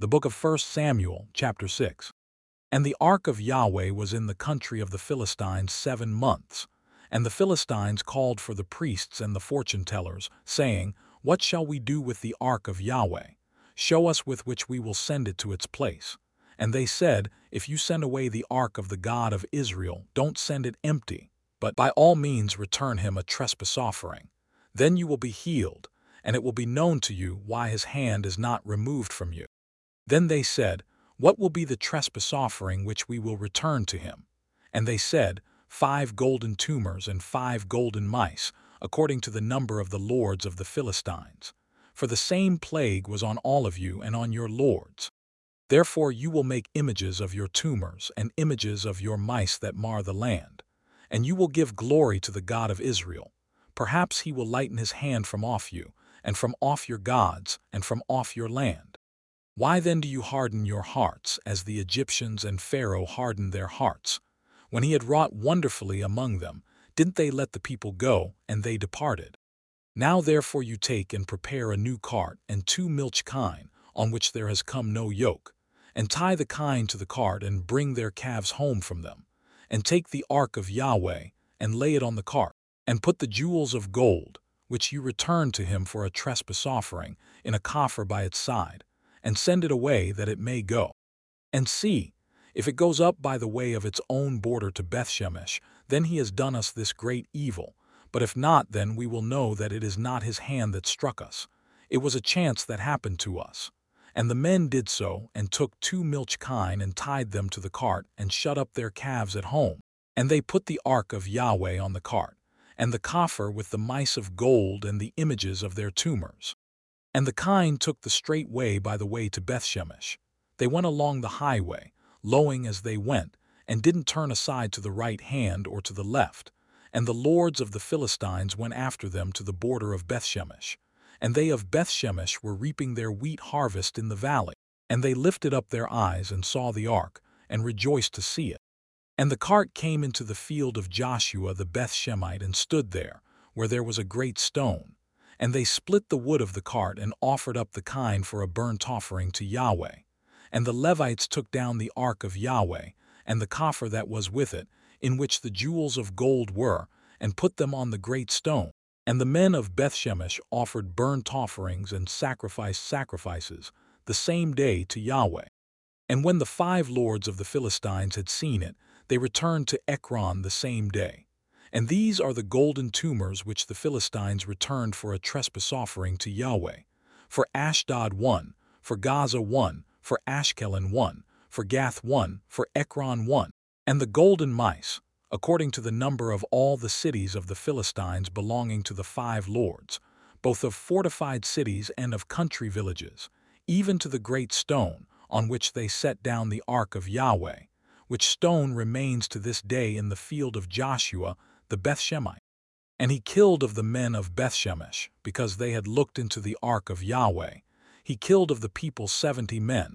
The book of 1 Samuel, chapter 6. And the ark of Yahweh was in the country of the Philistines 7 months. And the Philistines called for the priests and the fortune-tellers, saying, What shall we do with the ark of Yahweh? Show us with which we will send it to its place. And they said, If you send away the ark of the God of Israel, don't send it empty, but by all means return him a trespass offering. Then you will be healed, and it will be known to you why his hand is not removed from you. Then they said, What will be the trespass offering which we will return to him? And they said, 5 golden tumors and 5 golden mice, according to the number of the lords of the Philistines. For the same plague was on all of you and on your lords. Therefore you will make images of your tumors and images of your mice that mar the land. And you will give glory to the God of Israel. Perhaps he will lighten his hand from off you, and from off your gods, and from off your land. Why then do you harden your hearts, as the Egyptians and Pharaoh hardened their hearts? When he had wrought wonderfully among them, didn't they let the people go, and they departed? Now therefore you take and prepare a new cart and 2 milch kine, on which there has come no yoke, and tie the kine to the cart and bring their calves home from them, and take the ark of Yahweh, and lay it on the cart, and put the jewels of gold, which you returned to him for a trespass offering, in a coffer by its side, and send it away that it may go. And see, if it goes up by the way of its own border to Bethshemesh, then he has done us this great evil. But if not, then we will know that it is not his hand that struck us. It was a chance that happened to us. And the men did so, and took 2 milch kine and tied them to the cart, and shut up their calves at home. And they put the ark of Yahweh on the cart, and the coffer with the mice of gold and the images of their tumors. And the kine took the straight way by the way to Bethshemesh. They went along the highway, lowing as they went, and didn't turn aside to the right hand or to the left. And the lords of the Philistines went after them to the border of Bethshemesh. And they of Bethshemesh were reaping their wheat harvest in the valley. And they lifted up their eyes and saw the ark, and rejoiced to see it. And the cart came into the field of Joshua the Bethshemite and stood there, where there was a great stone. And they split the wood of the cart and offered up the kine for a burnt offering to Yahweh. And the Levites took down the ark of Yahweh, and the coffer that was with it, in which the jewels of gold were, and put them on the great stone. And the men of Bethshemesh offered burnt offerings and sacrificed sacrifices the same day to Yahweh. And when the 5 lords of the Philistines had seen it, they returned to Ekron the same day. And these are the golden tumors which the Philistines returned for a trespass offering to Yahweh. For Ashdod 1, for Gaza 1, for Ashkelon 1, for Gath 1, for Ekron 1. And the golden mice, according to the number of all the cities of the Philistines belonging to the 5 lords, both of fortified cities and of country villages, even to the great stone, on which they set down the ark of Yahweh, which stone remains to this day in the field of Joshua the Bethshemite. And he killed of the men of Bethshemesh, because they had looked into the ark of Yahweh. He killed of the people 70 men,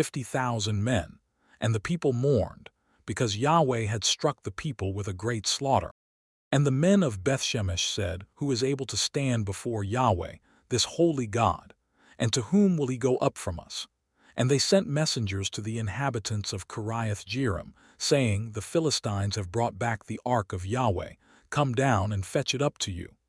50,000 men. And the people mourned, because Yahweh had struck the people with a great slaughter. And the men of Bethshemesh said, Who is able to stand before Yahweh, this holy God? And to whom will he go up from us? And they sent messengers to the inhabitants of Kiriath-Jearim, saying, The Philistines have brought back the ark of Yahweh. Come down and fetch it up to you.